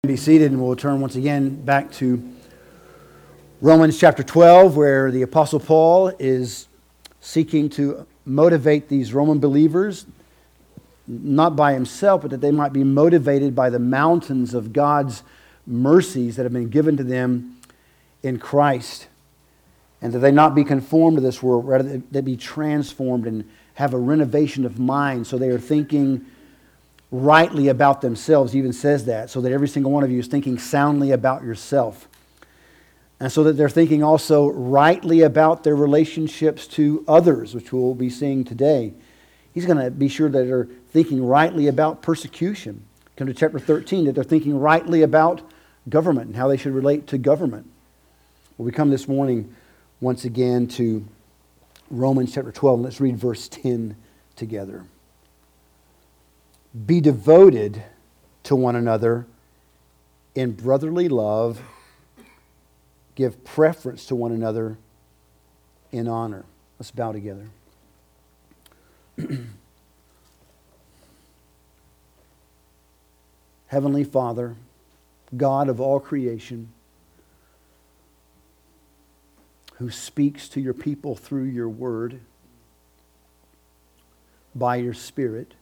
Be seated, and we'll turn once again back to Romans chapter 12, where the Apostle Paul is seeking to motivate these Roman believers, not by himself, but that they might be motivated by the mountains of God's mercies that have been given to them in Christ, and that they not be conformed to this world, rather that they be transformed and have a renovation of mind, so they are thinking rightly about themselves. He even says that, so that every single one of you is thinking soundly about yourself. And so that they're thinking also rightly about their relationships to others, which we'll be seeing today. He's going to be sure that they're thinking rightly about persecution. Come to chapter 13, that they're thinking rightly about government and how they should relate to government. Well, we come this morning once again to Romans chapter 12, and let's read verse 10 together. Be devoted to one another in brotherly love. Give preference to one another in honor. Let's bow together. Heavenly Father, God of all creation, who speaks to your people through your word, by your Spirit,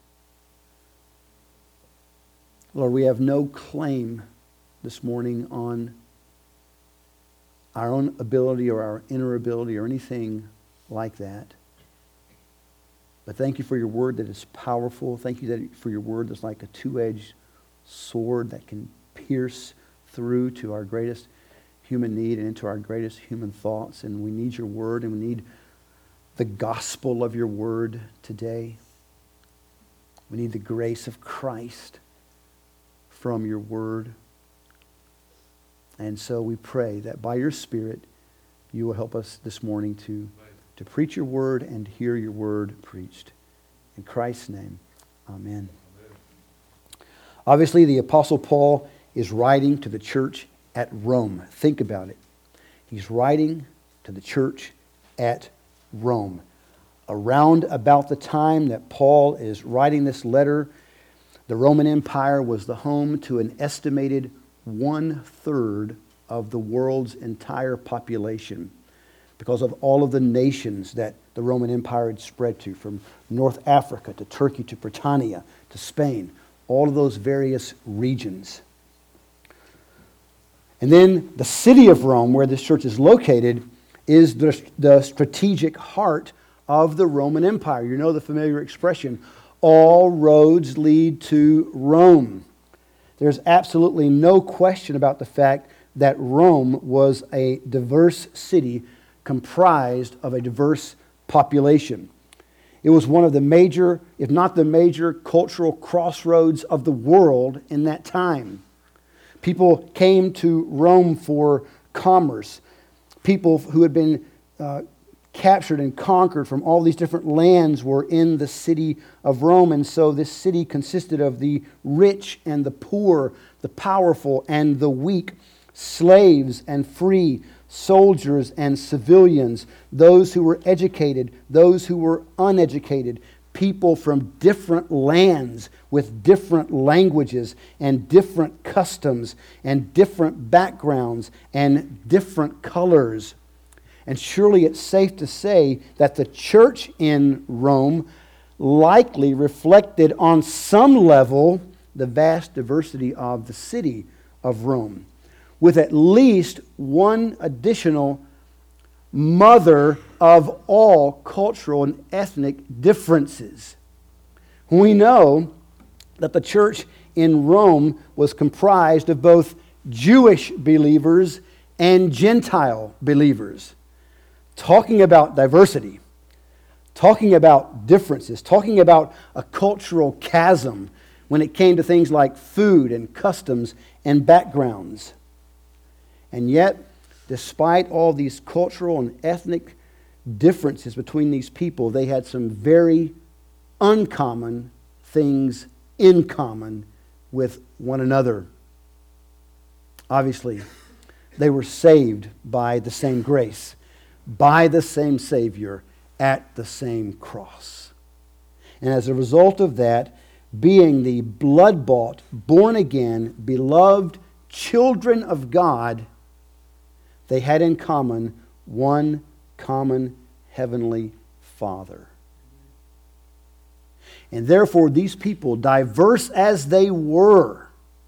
Lord, we have no claim this morning on our own ability or our inner ability or anything like that. But thank you for your word that is powerful. Thank you for your word that's like a two-edged sword that can pierce through to our greatest human need and into our greatest human thoughts. And we need your word, and we need the gospel of your word today. We need the grace of Christ from your word. And so we pray that by your Spirit, you will help us this morning to preach your word and hear your word preached. In Christ's name, amen. Obviously, the Apostle Paul is writing to the church at Rome. Think about it. He's writing to the church at Rome. Around about the time that Paul is writing this letter, the Roman Empire was the home to an estimated 1/3 of the world's entire population because of all of the nations that the Roman Empire had spread to, from North Africa to Turkey to Britannia to Spain, all of those various regions. And then the city of Rome, where this church is located, is the strategic heart of the Roman Empire. You know the familiar expression, all roads lead to Rome. There's absolutely no question about the fact that Rome was a diverse city comprised of a diverse population. It was one of the major, if not the major, cultural crossroads of the world in that time. People came to Rome for commerce. People who had been captured and conquered from all these different lands were in the city of Rome. And so this city consisted of the rich and the poor, the powerful and the weak, slaves and free, soldiers and civilians, those who were educated, those who were uneducated, people from different lands with different languages and different customs and different backgrounds and different colors. And surely it's safe to say that the church in Rome likely reflected on some level the vast diversity of the city of Rome, with at least one additional mother of all cultural and ethnic differences. We know that the church in Rome was comprised of both Jewish believers and Gentile believers. Talking about diversity, talking about differences, talking about a cultural chasm when it came to things like food and customs and backgrounds. And yet, despite all these cultural and ethnic differences between these people, they had some very uncommon things in common with one another. Obviously, they were saved by the same grace, by the same Savior, at the same cross. And as a result of that, being the blood-bought, born-again, beloved children of God, they had in common one common heavenly Father. And therefore, these people, diverse as they were,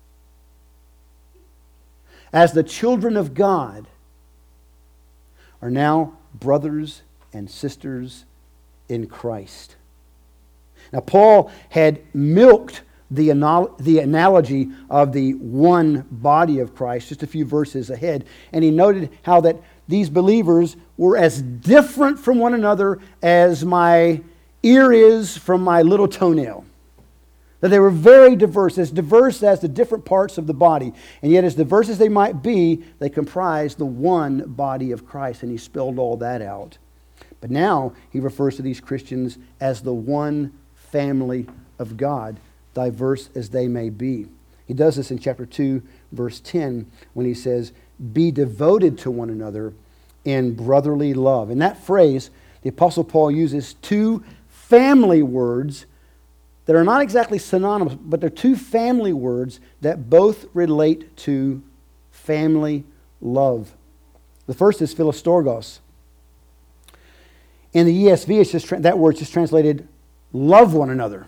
as the children of God, are now brothers and sisters in Christ. Now, Paul had milked the analogy of the one body of Christ just a few verses ahead, and he noted how that these believers were as different from one another as my ear is from my little toenail. That they were very diverse as the different parts of the body. And yet as diverse as they might be, they comprise the one body of Christ. And he spelled all that out. But now he refers to these Christians as the one family of God, diverse as they may be. He does this in chapter 2, verse 10, when he says, "Be devoted to one another in brotherly love." In that phrase, the Apostle Paul uses two family words that are not exactly synonymous, but they're two family words that both relate to family love. The first is Philostorgos. In the ESV, that word's just translated love one another.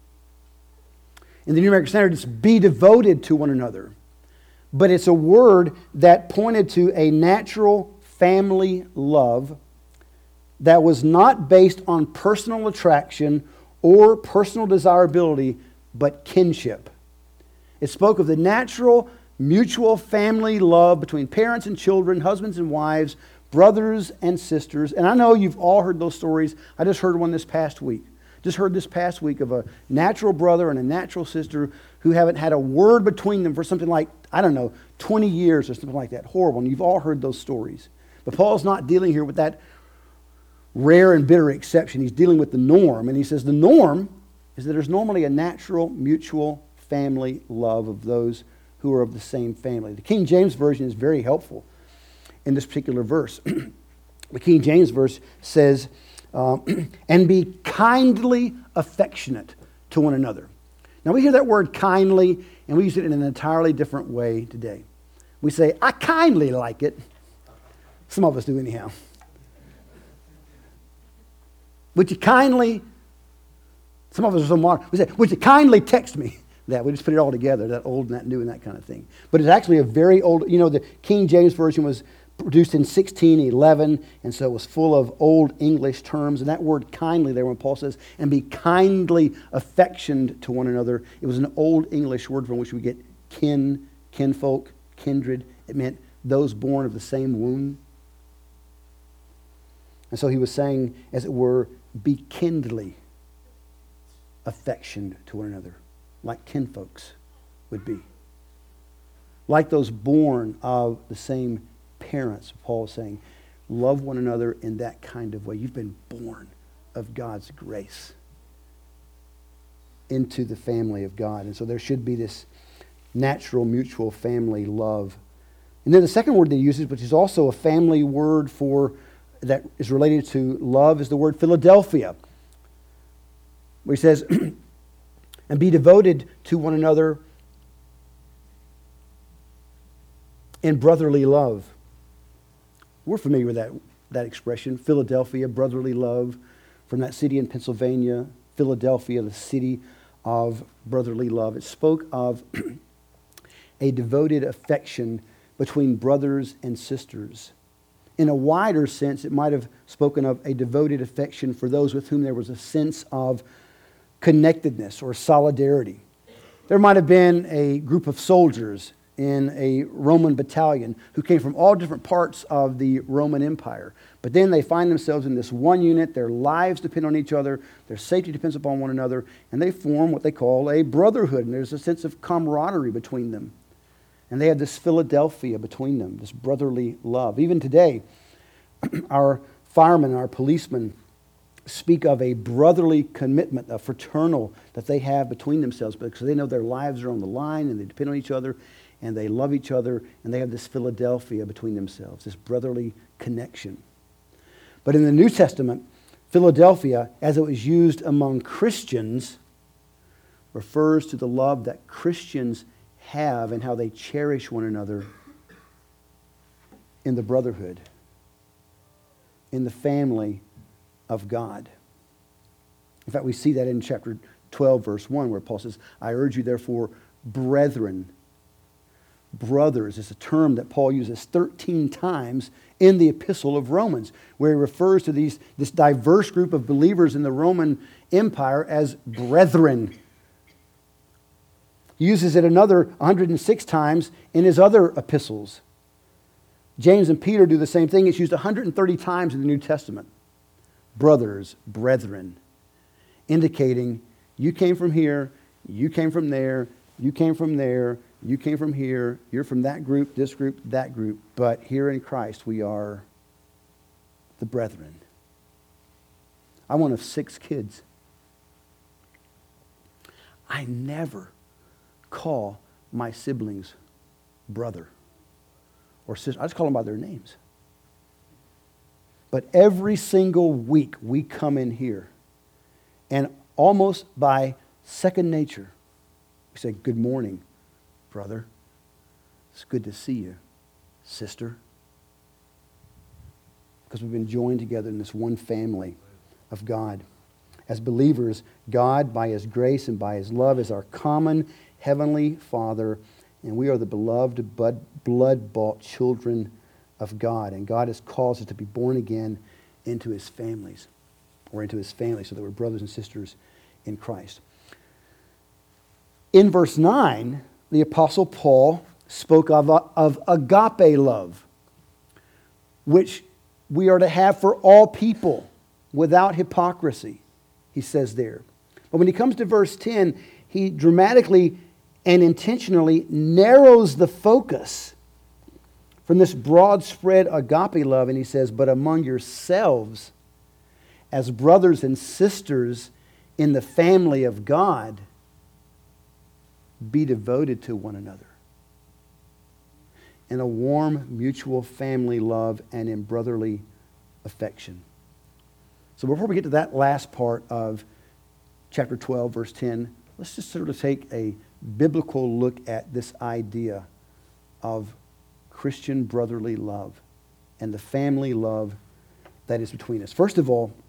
In the New American Standard, it's be devoted to one another. But it's a word that pointed to a natural family love that was not based on personal attraction or personal desirability, but kinship. It spoke of the natural, mutual family love between parents and children, husbands and wives, brothers and sisters. And I know you've all heard those stories. I just heard one this past week. Just heard this past week of a natural brother and a natural sister who haven't had a word between them for something like, 20 years or something like that. Horrible. And you've all heard those stories. But Paul's not dealing here with that rare and bitter exception. He's dealing with the norm. And he says the norm is that there's normally a natural, mutual family love of those who are of the same family. The King James Version is very helpful in this particular verse. The King James verse says, and be kindly affectionate to one another. Now we hear that word kindly, and we use it in an entirely different way today. We say, I kindly like it. Some of us do anyhow. Would you kindly, some of us are so modern, we say, would you kindly text me that? We just put it all together, that old and that new and that kind of thing. But it's actually a very old, the King James Version was produced in 1611, and so it was full of old English terms. And that word kindly there, when Paul says, and be kindly affectioned to one another, it was an old English word from which we get kin, kinfolk, kindred. It meant those born of the same womb. And so he was saying, as it were, be kindly affectioned to one another, like kinfolks would be. Like those born of the same parents, Paul is saying, love one another in that kind of way. You've been born of God's grace into the family of God. And so there should be this natural, mutual family love. And then the second word that he uses, which is also a family word that is related to love, is the word Philadelphia, where he says, and be devoted to one another in brotherly love. We're familiar with that expression, Philadelphia, brotherly love, from that city in Pennsylvania, Philadelphia, the city of brotherly love. It spoke of a devoted affection between brothers and sisters. In a wider sense, it might have spoken of a devoted affection for those with whom there was a sense of connectedness or solidarity. There might have been a group of soldiers in a Roman battalion who came from all different parts of the Roman Empire. But then they find themselves in this one unit. Their lives depend on each other. Their safety depends upon one another. And they form what they call a brotherhood. And there's a sense of camaraderie between them. And they have this Philadelphia between them, this brotherly love. Even today, our firemen, our policemen speak of a brotherly commitment, a fraternal that they have between themselves because they know their lives are on the line and they depend on each other and they love each other and they have this Philadelphia between themselves, this brotherly connection. But in the New Testament, Philadelphia, as it was used among Christians, refers to the love that Christians have and how they cherish one another in the brotherhood, in the family of God. In fact, we see that in chapter 12, verse 1, where Paul says, I urge you, therefore, brethren. Brothers is a term that Paul uses 13 times in the epistle of Romans, where he refers to this diverse group of believers in the Roman Empire as brethren. He uses it another 106 times in his other epistles. James and Peter do the same thing. It's used 130 times in the New Testament. Brothers, brethren, indicating you came from here, you came from there, you came from there, you came from here, you're from that group, that group, but here in Christ we are the brethren. I'm one of 6 kids. I never call my siblings brother or sister. I just call them by their names. But every single week we come in here, and almost by second nature, we say, good morning, brother. It's good to see you, sister. Because we've been joined together in this one family of God. As believers, God, by His grace and by His love, is our common Heavenly Father, and we are the beloved, blood-bought children of God. And God has caused us to be born again into His families, or into His family, so that we're brothers and sisters in Christ. In verse 9, the Apostle Paul spoke of agape love, which we are to have for all people without hypocrisy, he says there. But when he comes to verse 10, he dramatically and intentionally narrows the focus from this broad spread agape love, and he says, but among yourselves, as brothers and sisters in the family of God, be devoted to one another in a warm, mutual family love and in brotherly affection. So before we get to that last part of chapter 12, verse 10, let's just sort of take a biblical look at this idea of Christian brotherly love and the family love that is between us. First of all,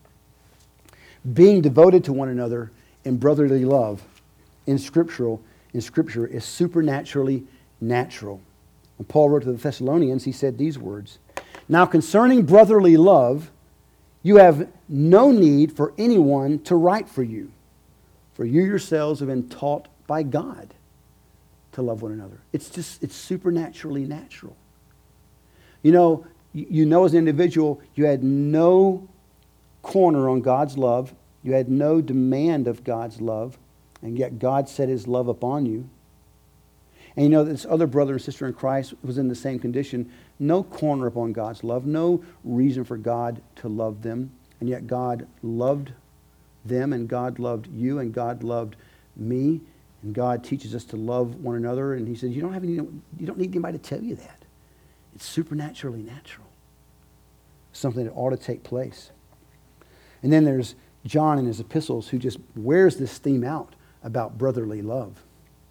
being devoted to one another in brotherly love in Scripture is supernaturally natural. When Paul wrote to the Thessalonians, he said these words, now concerning brotherly love, you have no need for anyone to write for you, for you yourselves have been taught by God to love one another. It's supernaturally natural. You know as an individual, you had no corner on God's love. You had no demand of God's love. And yet God set His love upon you. And you know this other brother and sister in Christ was in the same condition. No corner upon God's love. No reason for God to love them. And yet God loved them, and God loved you, and God loved me. And God teaches us to love one another. And He says, you don't need anybody to tell you that. It's supernaturally natural. Something that ought to take place. And then there's John in his epistles who just wears this theme out about brotherly love.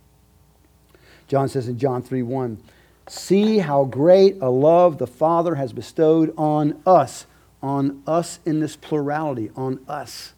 John says in John 3:1, see how great a love the Father has bestowed on us in this plurality, on us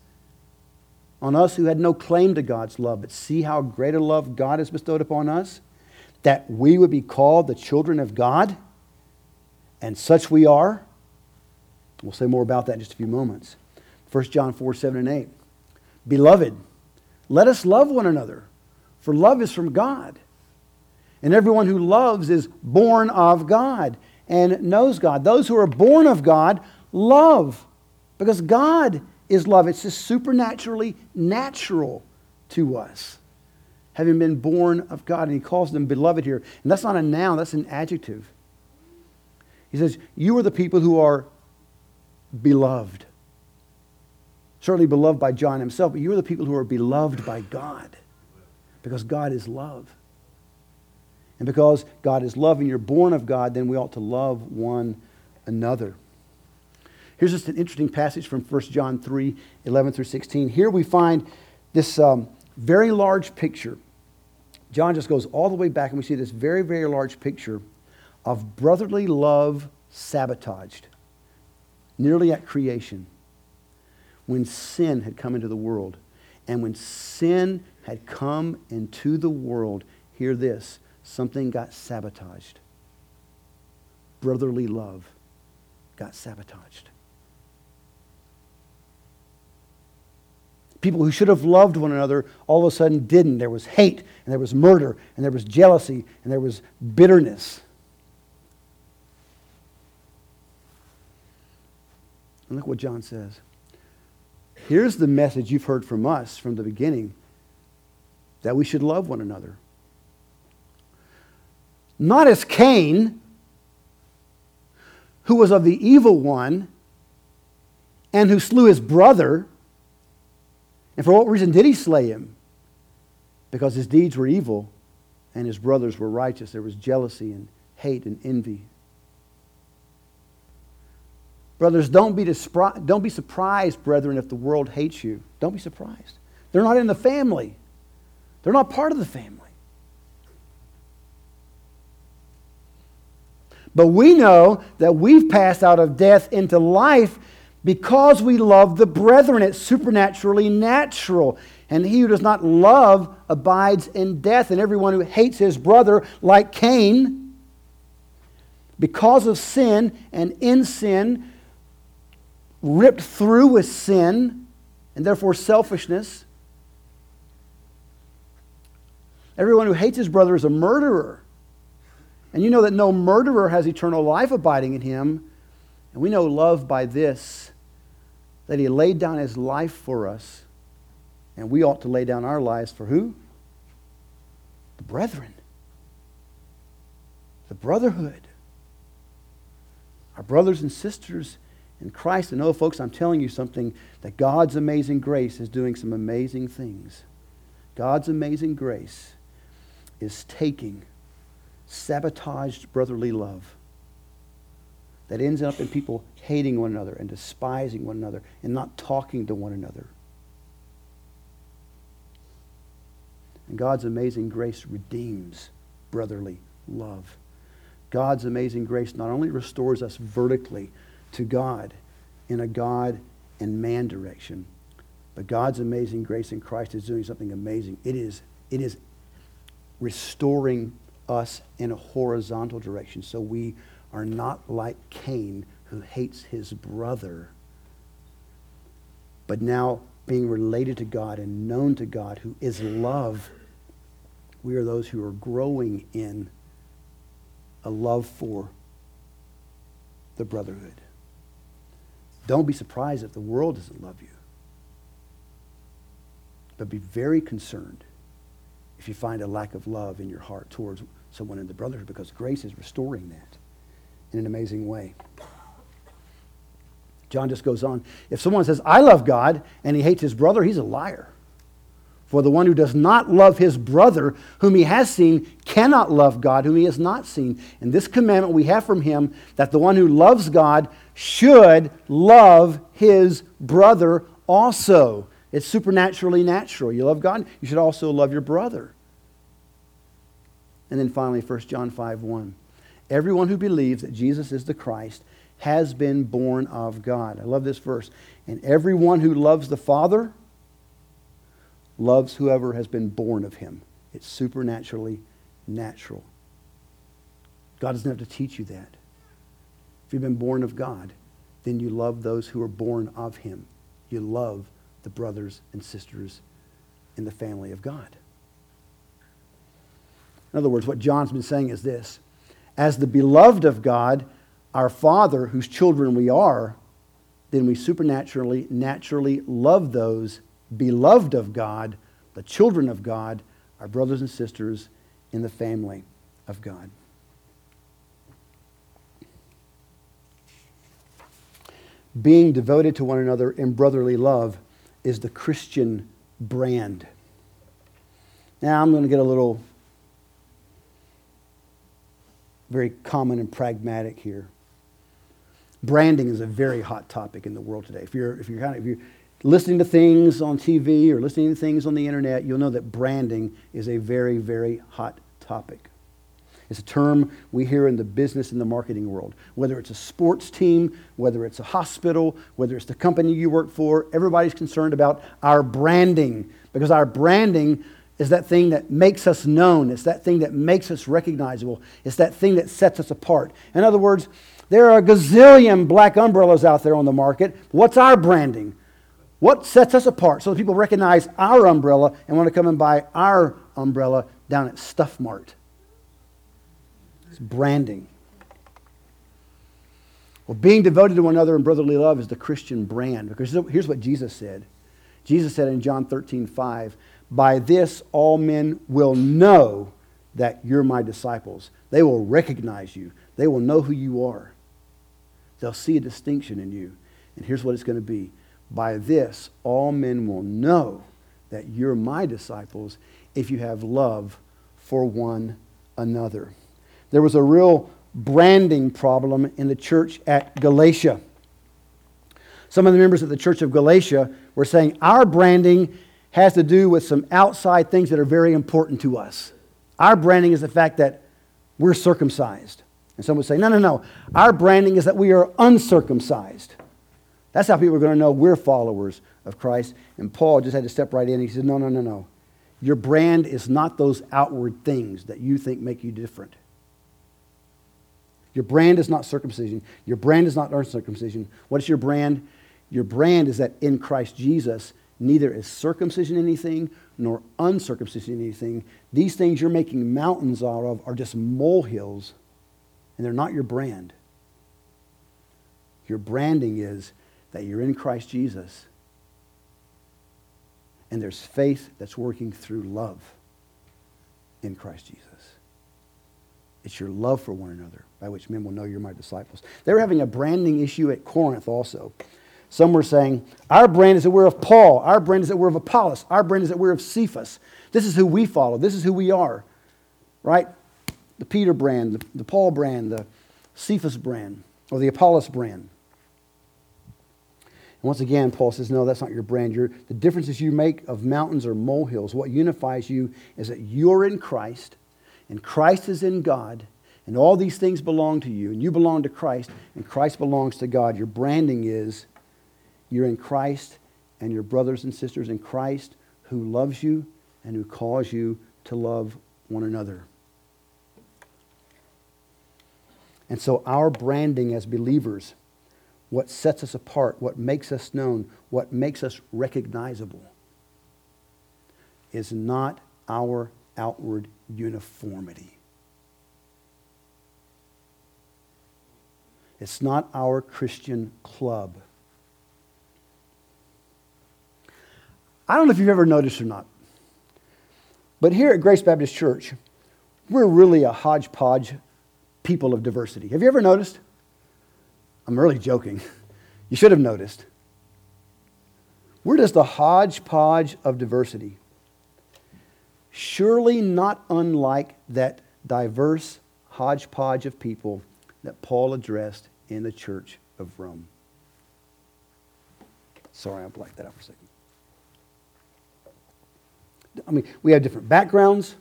who had no claim to God's love, but see how great a love God has bestowed upon us, that we would be called the children of God, and such we are. We'll say more about that in just a few moments. 1 John 4:7 and 8. Beloved, let us love one another, for love is from God. And everyone who loves is born of God and knows God. Those who are born of God love, because God is love. It's just supernaturally natural to us, having been born of God. And He calls them beloved here. And that's not a noun, that's an adjective. He says, you are the people who are beloved. Certainly beloved by John himself, but you are the people who are beloved by God, because God is love. And because God is love and you're born of God, then we ought to love one another. Here's just an interesting passage from 1 John 3:11 through 16. Here we find this very large picture John just goes all the way back, and we see this very, very large picture of brotherly love sabotaged, nearly at creation, when sin had come into the world. And when sin had come into the world, hear this, something got sabotaged. Brotherly love got sabotaged. People who should have loved one another all of a sudden didn't. There was hate, and there was murder, and there was jealousy, and there was bitterness. And look what John says. Here's the message you've heard from us from the beginning, that we should love one another. Not as Cain, who was of the evil one, and who slew his brother. And for what reason did he slay him? Because his deeds were evil, and his brothers were righteous. There was jealousy and hate and envy. Brothers, don't be surprised, brethren, if the world hates you. Don't be surprised. They're not in the family. They're not part of the family. But we know that we've passed out of death into life because we love the brethren. It's supernaturally natural. And he who does not love abides in death. And everyone who hates his brother, like Cain, because of sin and in sin, ripped through with sin, and therefore selfishness. Everyone who hates his brother is a murderer. And you know that no murderer has eternal life abiding in him. And we know love by this, that he laid down his life for us. And we ought to lay down our lives for who? The brethren. The brotherhood. Our brothers and sisters in Christ. And oh, folks, I'm telling you something, that God's amazing grace is doing some amazing things. God's amazing grace is taking sabotaged brotherly love that ends up in people hating one another and despising one another and not talking to one another. And God's amazing grace redeems brotherly love. God's amazing grace not only restores us vertically to God in a God and man direction, but God's amazing grace in Christ is doing something amazing. It is restoring us in a horizontal direction, so we are not like Cain, who hates his brother, but now being related to God and known to God, who is love. We are those who are growing in a love for the brotherhood. Don't be surprised if the world doesn't love you. But be very concerned if you find a lack of love in your heart towards someone in the brotherhood, because grace is restoring that in an amazing way. John just goes on. If someone says, I love God, and he hates his brother, he's a liar. For the one who does not love his brother, whom he has seen, cannot love God, whom he has not seen. And this commandment we have from him, that the one who loves God should love his brother also. It's supernaturally natural. You love God, you should also love your brother. And then finally, 1 John 5:1. Everyone who believes that Jesus is the Christ has been born of God. I love this verse. And everyone who loves the Father loves whoever has been born of him. It's supernaturally natural. God doesn't have to teach you that. If you've been born of God, then you love those who are born of him. You love the brothers and sisters in the family of God. In other words, what John's been saying is this: as the beloved of God, our Father, whose children we are, then we supernaturally, naturally love those beloved of God, the children of God, our brothers and sisters in the family of God. Being devoted to one another in brotherly love is the Christian brand. Now I'm going to get a little very common and pragmatic here. Branding is a very hot topic in the world today. If you're listening to things on TV or listening to things on the internet, you'll know that branding is a very, very hot topic. It's a term we hear in the business and the marketing world. Whether it's a sports team, whether it's a hospital, whether it's the company you work for, everybody's concerned about our branding, because our branding is that thing that makes us known. It's that thing that makes us recognizable. It's that thing that sets us apart. In other words, there are a gazillion black umbrellas out there on the market. What's our branding? What sets us apart so that people recognize our umbrella and want to come and buy our umbrella down at Stuff Mart? It's branding. Well, being devoted to one another in brotherly love is the Christian brand. Because here's what Jesus said. Jesus said in John 13:5, "By this all men will know that you're my disciples." They will recognize you. They will know who you are. They'll see a distinction in you. And here's what it's going to be. By this all men will know that you're my disciples if you have love for one another. There was a real branding problem in the church at Galatia. Some of the members of the church of Galatia were saying our branding has to do with some outside things that are very important to us. Our branding is the fact that we're circumcised. And some would say, no. Our branding is that we are uncircumcised. That's how people are going to know we're followers of Christ. And Paul just had to step right in. He said, no. Your brand is not those outward things that you think make you different. Your brand is not circumcision. Your brand is not uncircumcision. What is your brand? Your brand is that in Christ Jesus, neither is circumcision anything nor uncircumcision anything. These things you're making mountains out of are just molehills, and they're not your brand. Your branding is that you're in Christ Jesus, and there's faith that's working through love in Christ Jesus. It's your love for one another by which men will know you're my disciples. They were having a branding issue at Corinth also. Some were saying, our brand is that we're of Paul. Our brand is that we're of Apollos. Our brand is that we're of Cephas. This is who we follow. This is who we are. Right? The Peter brand, the Paul brand, the Cephas brand, or the Apollos brand. And once again, Paul says, no, that's not your brand. The differences you make of mountains or molehills, what unifies you is that you're in Christ, and Christ is in God, and all these things belong to you, and you belong to Christ, and Christ belongs to God. Your branding is you're in Christ, and your brothers and sisters in Christ who loves you and who calls you to love one another. And so our branding as believers, what sets us apart, what makes us known, what makes us recognizable, is not our outward uniformity. It's not our Christian club. I don't know if you've ever noticed or not, but here at Grace Baptist Church, we're really a hodgepodge people of diversity. Have you ever noticed? I'm really joking. You should have noticed. We're just a hodgepodge of diversity. Surely not unlike that diverse hodgepodge of people that Paul addressed in the church of Rome. Sorry, I'll black that out for a second. I mean, we have different backgrounds.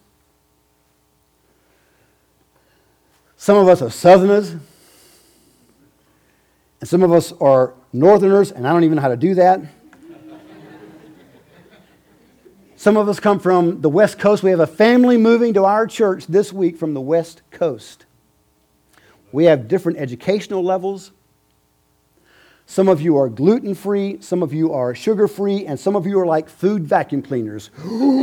Some of us are Southerners. And some of us are Northerners, and I don't even know how to do that. Some of us come from the West Coast. We have a family moving to our church this week from the West Coast. We have different educational levels. Some of you are gluten-free, some of you are sugar-free, and some of you are like food vacuum cleaners.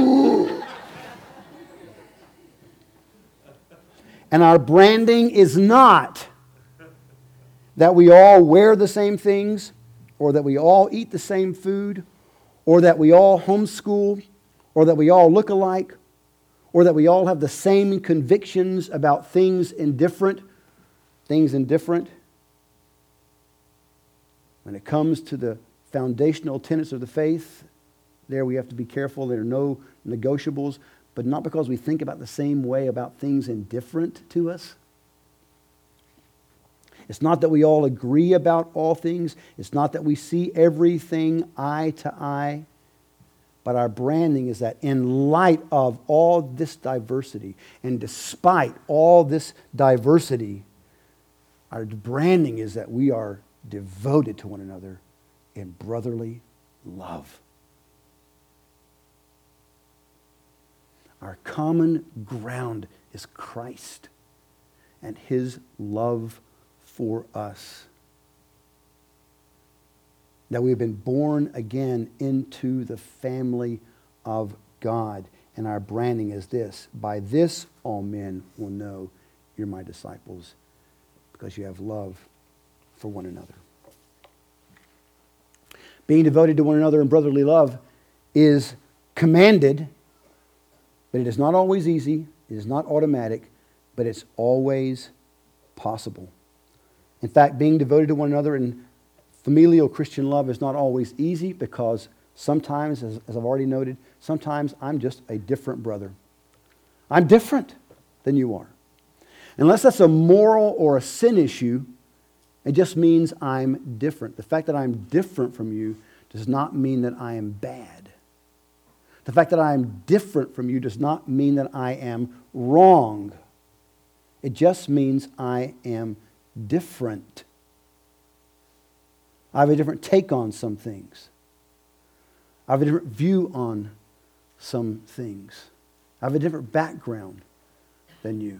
And our branding is not that we all wear the same things, or that we all eat the same food, or that we all homeschool, or that we all look alike, or that we all have the same convictions about things indifferent. When it comes to the foundational tenets of the faith, there we have to be careful. There are no negotiables, but not because we think about the same way about things indifferent to us. It's not that we all agree about all things. It's not that we see everything eye to eye. But our branding is that in light of all this diversity, and despite all this diversity, our branding is that we are devoted to one another in brotherly love. Our common ground is Christ and His love for us. That we have been born again into the family of God. And our branding is this: by this all men will know you're my disciples, because you have love for one another. Being devoted to one another in brotherly love is commanded, but it is not always easy, it is not automatic, but it's always possible. In fact, being devoted to one another in familial Christian love is not always easy, because sometimes, as I've already noted, sometimes I'm just a different brother. I'm different than you are. Unless that's a moral or a sin issue, it just means I'm different. The fact that I'm different from you does not mean that I am bad. The fact that I'm different from you does not mean that I am wrong. It just means I am different. I have a different take on some things. I have a different view on some things. I have a different background than you.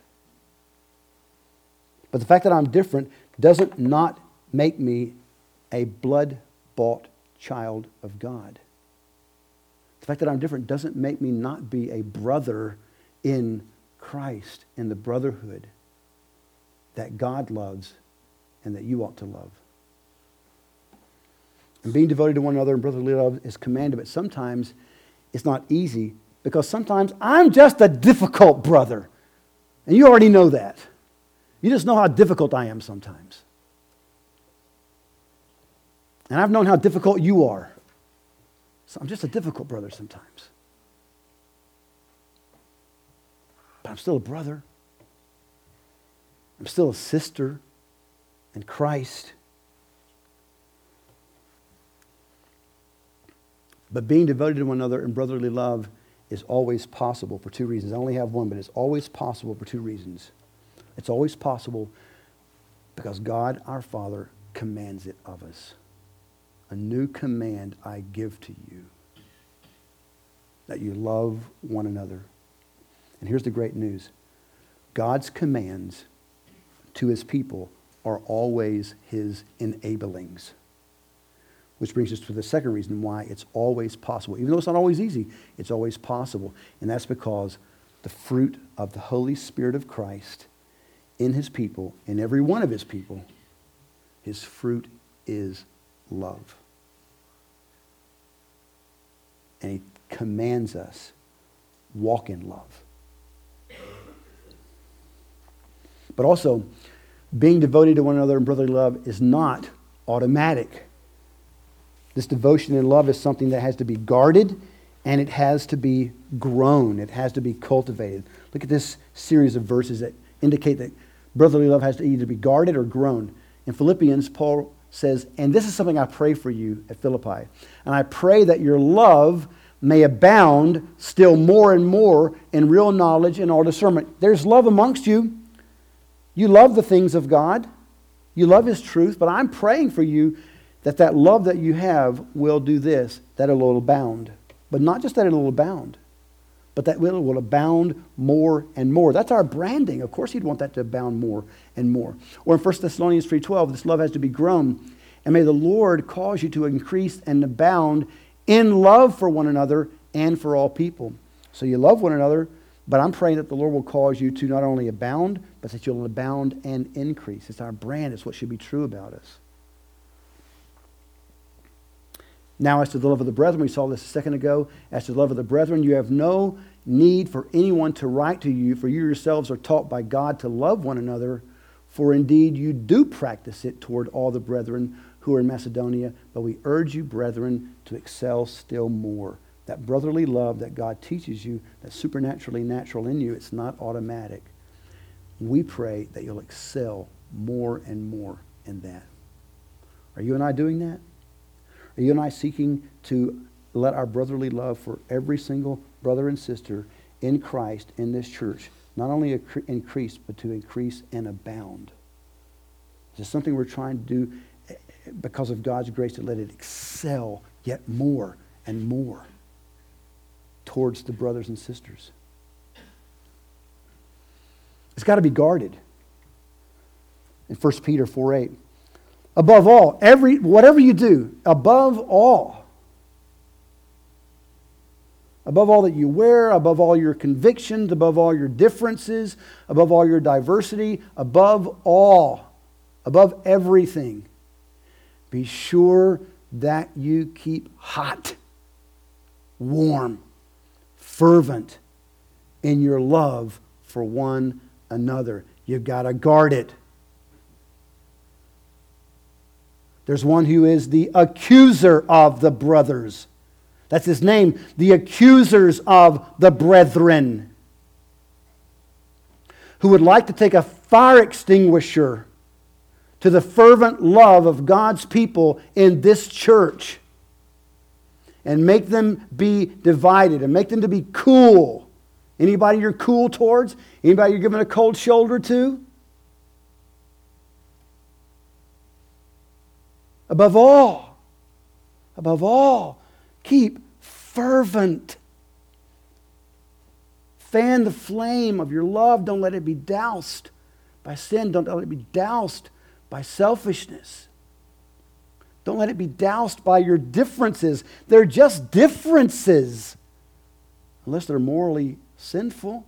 But the fact that I'm different doesn't not make me a blood-bought child of God. The fact that I'm different doesn't make me not be a brother in Christ, in the brotherhood that God loves and that you ought to love. And being devoted to one another in brotherly love is commanded, but sometimes it's not easy, because sometimes I'm just a difficult brother. And you already know that. You just know how difficult I am sometimes. And I've known how difficult you are. So I'm just a difficult brother sometimes. But I'm still a brother. I'm still a sister in Christ. But being devoted to one another in brotherly love is always possible for two reasons. I only have one, but it's always possible for two reasons. It's always possible because God, our Father, commands it of us. A new command I give to you, that you love one another. And here's the great news. God's commands to His people are always His enablings. Which brings us to the second reason why it's always possible. Even though it's not always easy, it's always possible. And that's because the fruit of the Holy Spirit of Christ in His people, in every one of His people, His fruit is love. And He commands us, walk in love. But also, being devoted to one another in brotherly love is not automatic. This devotion and love is something that has to be guarded, and it has to be grown. It has to be cultivated. Look at this series of verses that indicate that brotherly love has to either be guarded or grown. In Philippians, Paul says, and this is something I pray for you at Philippi, and I pray that your love may abound still more and more in real knowledge and all discernment. There's love amongst you. You love the things of God. You love His truth, but I'm praying for you that love that you have will do this, that it will abound. But not just that it will abound, but that it will abound more and more. That's our branding. Of course He'd want that to abound more and more. Or in 1 Thessalonians 3:12, this love has to be grown. And may the Lord cause you to increase and abound in love for one another and for all people. So you love one another, but I'm praying that the Lord will cause you to not only abound, but that you'll abound and increase. It's our brand. It's what should be true about us. Now, as to the love of the brethren, we saw this a second ago. As to the love of the brethren, you have no need for anyone to write to you, for you yourselves are taught by God to love one another, for indeed you do practice it toward all the brethren who are in Macedonia. But we urge you, brethren, to excel still more. That brotherly love that God teaches you, that's supernaturally natural in you, it's not automatic. We pray that you'll excel more and more in that. Are you and I doing that? Are you and I seeking to let our brotherly love for every single brother and sister in Christ in this church not only increase, but to increase and abound? Is this something we're trying to do because of God's grace, to let it excel yet more and more towards the brothers and sisters? It's got to be guarded. In 1 Peter 4:8, above all, whatever you do, above all that you wear, above all your convictions, above all your differences, above all your diversity, above everything, be sure that you keep hot, warm, fervent in your love for one another. You've got to guard it. There's one who is the accuser of the brothers. That's his name, the accusers of the brethren, who would like to take a fire extinguisher to the fervent love of God's people in this church and make them be divided and make them to be cool. Anybody you're cool towards? Anybody you're giving a cold shoulder to? Above all, keep fervent. Fan the flame of your love. Don't let it be doused by sin. Don't let it be doused by selfishness. Don't let it be doused by your differences. They're just differences, unless they're morally sinful.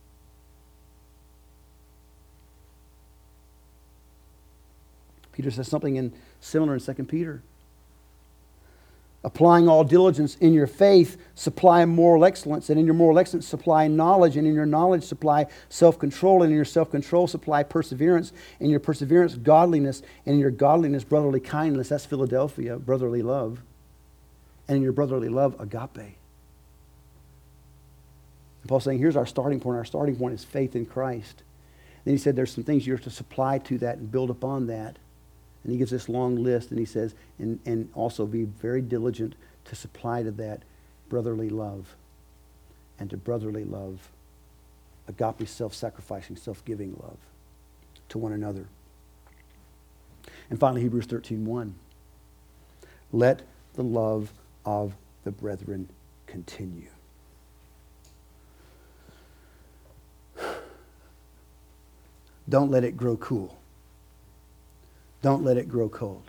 Peter says something similar in 2 Peter. Applying all diligence in your faith, supply moral excellence, and in your moral excellence, supply knowledge, and in your knowledge, supply self-control, and in your self-control, supply perseverance, and in your perseverance, godliness, and in your godliness, brotherly kindness. That's Philadelphia, brotherly love. And in your brotherly love, agape. And Paul's saying, here's our starting point. Our starting point is faith in Christ. Then he said there's some things you're to supply to that and build upon that. And he gives this long list, and he says, and also be very diligent to supply to that brotherly love. And to brotherly love, agape, self-sacrificing, self-giving love to one another. And finally, Hebrews 13:1. Let the love of the brethren continue. Don't let it grow cool. Don't let it grow cold.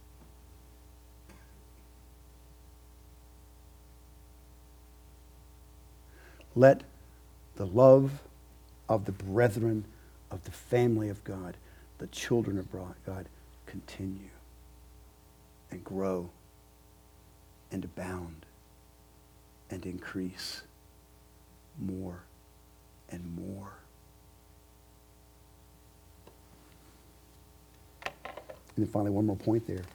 Let the love of the brethren of the family of God, the children of God, continue and grow and abound and increase more and more. And then finally, one more point there.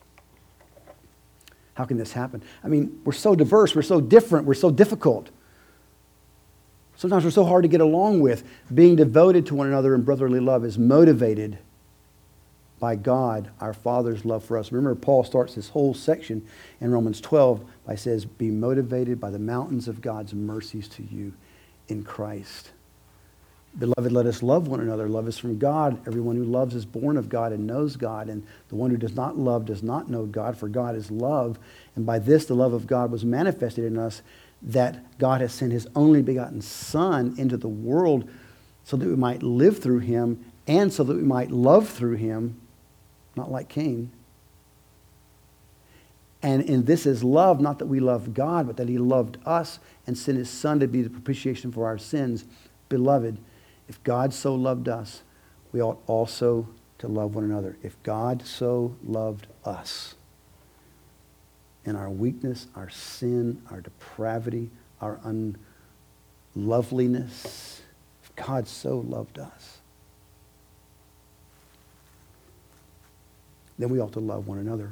How can this happen? I mean, we're so diverse, we're so different, we're so difficult. Sometimes we're so hard to get along with. Being devoted to one another in brotherly love is motivated by God, our Father's love for us. Remember, Paul starts this whole section in Romans 12 by says, be motivated by the mountains of God's mercies to you in Christ. Beloved, let us love one another. Love is from God. Everyone who loves is born of God and knows God. And the one who does not love does not know God, for God is love. And by this the love of God was manifested in us, that God has sent his only begotten Son into the world so that we might live through him and so that we might love through him, not like Cain. And in this is love, not that we love God, but that he loved us and sent his Son to be the propitiation for our sins. Beloved, if God so loved us, we ought also to love one another. If God so loved us in our weakness, our sin, our depravity, our unloveliness, if God so loved us, then we ought to love one another.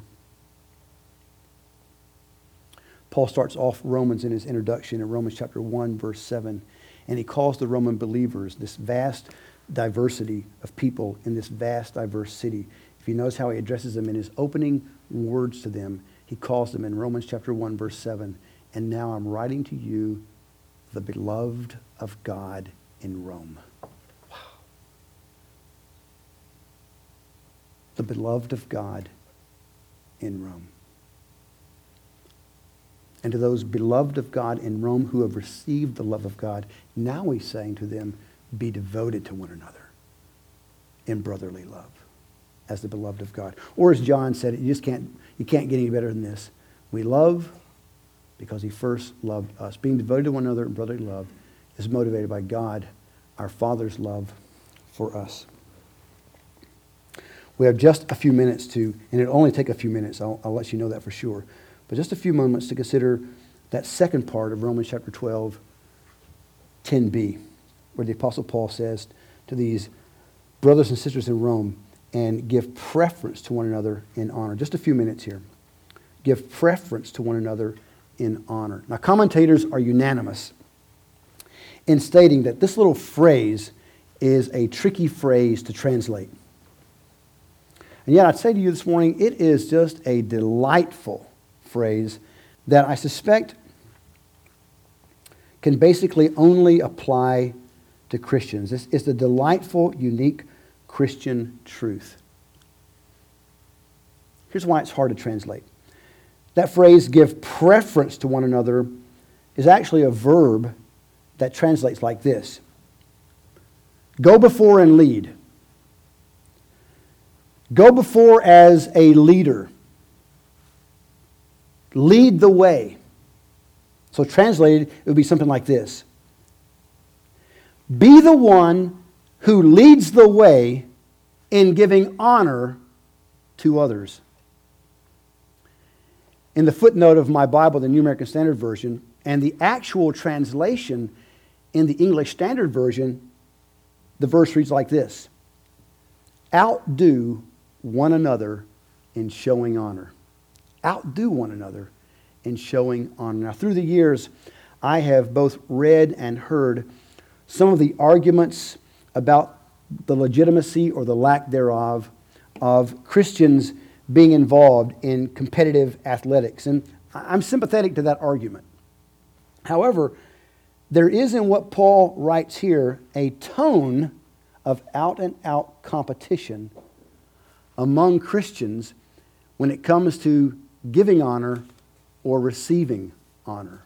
Paul starts off Romans in his introduction in Romans chapter 1, verse 7. And he calls the Roman believers, this vast diversity of people in this vast, diverse city. If you notice how he addresses them in his opening words to them, he calls them in Romans chapter 1, verse 7, "And now I'm writing to you, the beloved of God in Rome." Wow. The beloved of God in Rome. And to those beloved of God in Rome who have received the love of God, now he's saying to them, be devoted to one another in brotherly love as the beloved of God. Or as John said, you can't get any better than this. We love because he first loved us. Being devoted to one another in brotherly love is motivated by God, our Father's love for us. We have just a few minutes and it'll only take a few minutes, I'll let you know that for sure, but just a few moments to consider that second part of Romans chapter 12, 10b, where the Apostle Paul says to these brothers and sisters in Rome, and give preference to one another in honor. Just a few minutes here. Give preference to one another in honor. Now, commentators are unanimous in stating that this little phrase is a tricky phrase to translate. And yet, I'd say to you this morning, it is just a delightful phrase that I suspect can basically only apply to Christians. This is the delightful, unique Christian truth. Here's why it's hard to translate. That phrase, give preference to one another, is actually a verb that translates like this. Go before and lead. Go before as a leader. Lead the way. So translated, it would be something like this. Be the one who leads the way in giving honor to others. In the footnote of my Bible, the New American Standard Version, and the actual translation in the English Standard Version, the verse reads like this. Outdo one another in showing honor. Outdo one another in showing honor. Now, through the years, I have both read and heard some of the arguments about the legitimacy or the lack thereof of Christians being involved in competitive athletics. And I'm sympathetic to that argument. However, there is in what Paul writes here a tone of out-and-out competition among Christians when it comes to giving honor or receiving honor.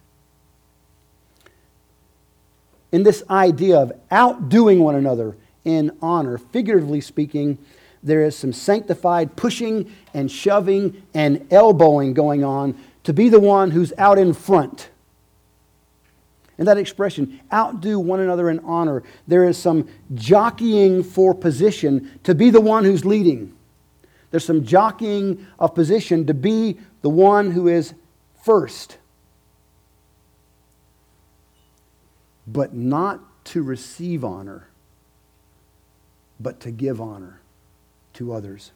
In this idea of outdoing one another in honor, figuratively speaking, there is some sanctified pushing and shoving and elbowing going on to be the one who's out in front. In that expression, outdo one another in honor, there is some jockeying for position to be the one who's leading. There's some jockeying of position to be the one who is first. But not to receive honor, but to give honor to others.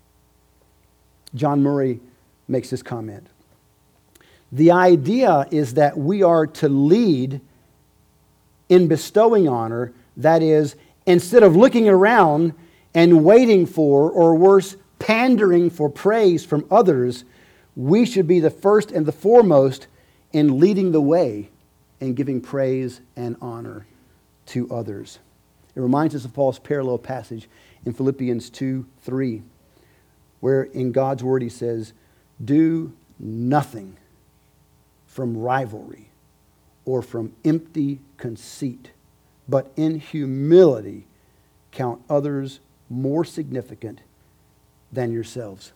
John Murray makes this comment. The idea is that we are to lead in bestowing honor. That is, instead of looking around and waiting for, or worse, pandering for praise from others, we should be the first and the foremost in leading the way and giving praise and honor to others. It reminds us of Paul's parallel passage in Philippians 2:3, where in God's word he says, do nothing from rivalry or from empty conceit, but in humility count others more significant than yourselves.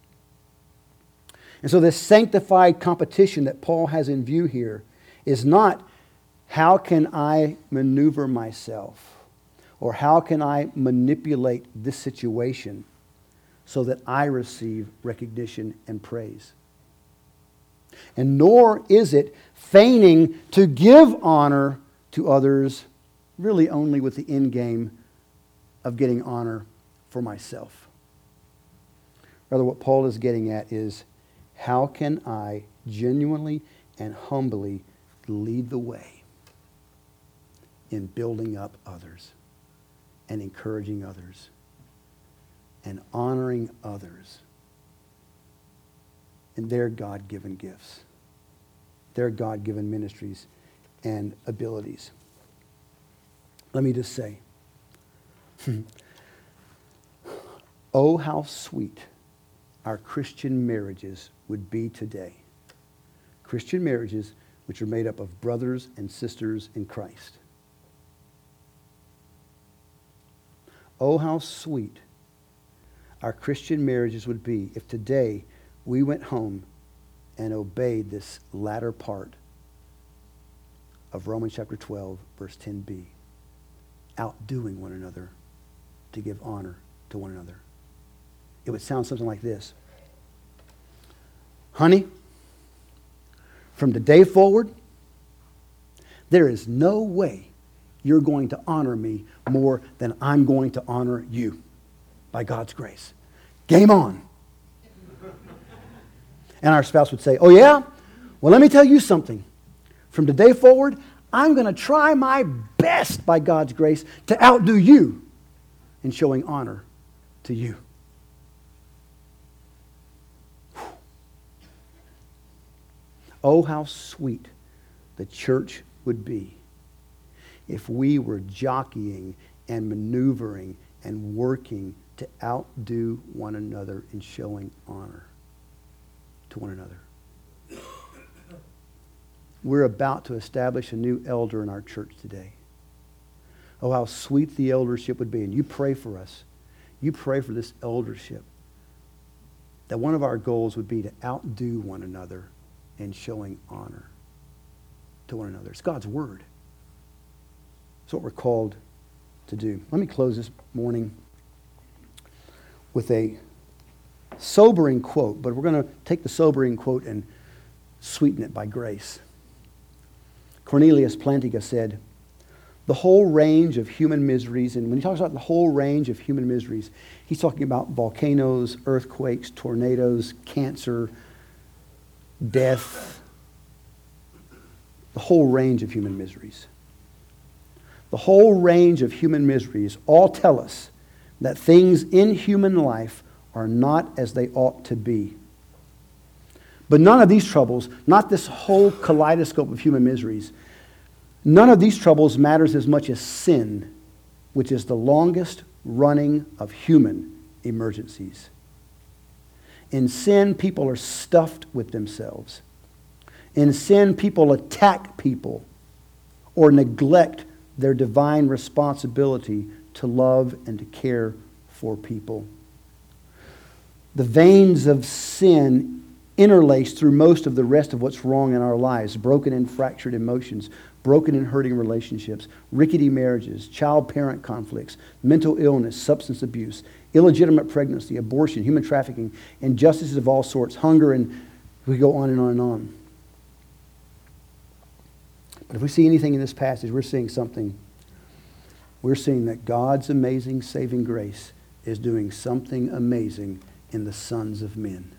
And so this sanctified competition that Paul has in view here is not how can I maneuver myself or how can I manipulate this situation so that I receive recognition and praise. And nor is it feigning to give honor to others really only with the end game of getting honor for myself. Rather, what Paul is getting at is how can I genuinely and humbly lead the way in building up others and encouraging others and honoring others in their God-given gifts, their God-given ministries and abilities. Let me just say, oh, how sweet our Christian marriages would be today. Christian marriages which are made up of brothers and sisters in Christ. Oh, how sweet our Christian marriages would be if today we went home and obeyed this latter part of Romans chapter 12, verse 10b. Outdoing one another to give honor to one another. It would sound something like this. Honey, from today forward, there is no way you're going to honor me more than I'm going to honor you by God's grace. Game on. And our spouse would say, oh yeah? Well, let me tell you something. From today forward, I'm going to try my best by God's grace to outdo you in showing honor to you. Oh, how sweet the church would be if we were jockeying and maneuvering and working to outdo one another in showing honor to one another. We're about to establish a new elder in our church today. Oh, how sweet the eldership would be. And you pray for us. You pray for this eldership. That one of our goals would be to outdo one another in showing honor to one another. It's God's word. It's what we're called to do. Let me close this morning with a sobering quote, but we're going to take the sobering quote and sweeten it by grace. Cornelius Plantinga said, the whole range of human miseries, and when he talks about the whole range of human miseries, he's talking about volcanoes, earthquakes, tornadoes, cancer, death, the whole range of human miseries. The whole range of human miseries all tell us that things in human life are not as they ought to be. But none of these troubles, not this whole kaleidoscope of human miseries, none of these troubles matters as much as sin, which is the longest running of human emergencies. In sin, people are stuffed with themselves. In sin, people attack people or neglect their divine responsibility to love and to care for people. The veins of sin interlace through most of the rest of what's wrong in our lives. Broken and fractured emotions, broken and hurting relationships, rickety marriages, child-parent conflicts, mental illness, substance abuse, illegitimate pregnancy, abortion, human trafficking, injustices of all sorts, hunger, and we go on and on and on. But if we see anything in this passage, we're seeing something. We're seeing that God's amazing saving grace is doing something amazing in the sons of men.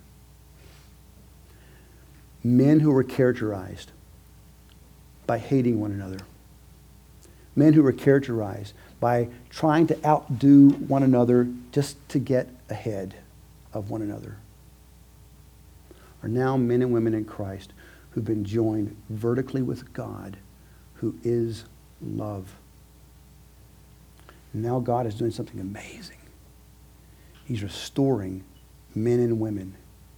Men who were characterized by hating one another. Men who were characterized by trying to outdo one another just to get ahead of one another, are now men and women in Christ who've been joined vertically with God, who is love. And now God is doing something amazing. He's restoring men and women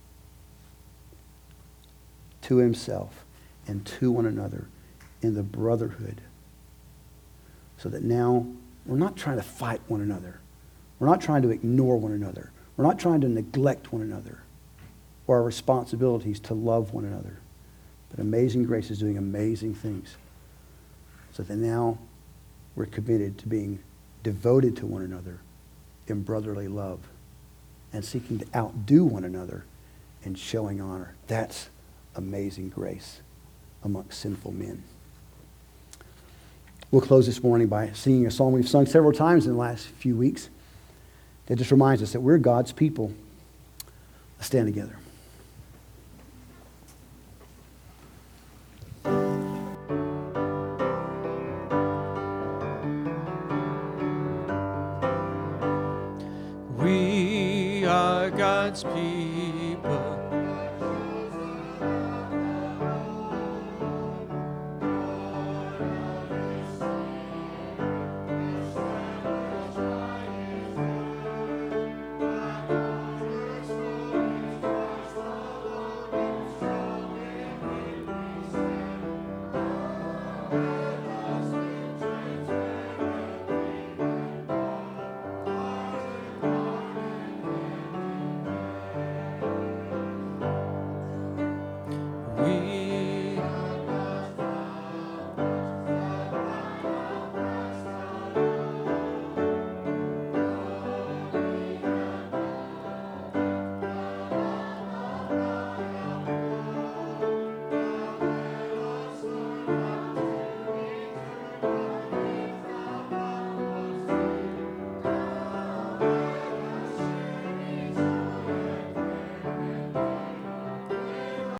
to himself and to one another in the brotherhood. So that now we're not trying to fight one another. We're not trying to ignore one another. We're not trying to neglect one another or our responsibilities to love one another. But amazing grace is doing amazing things. So that now we're committed to being devoted to one another in brotherly love and seeking to outdo one another in showing honor. That's amazing grace amongst sinful men. We'll close this morning by singing a song we've sung several times in the last few weeks that just reminds us that we're God's people. Let's stand together. God, God's peace.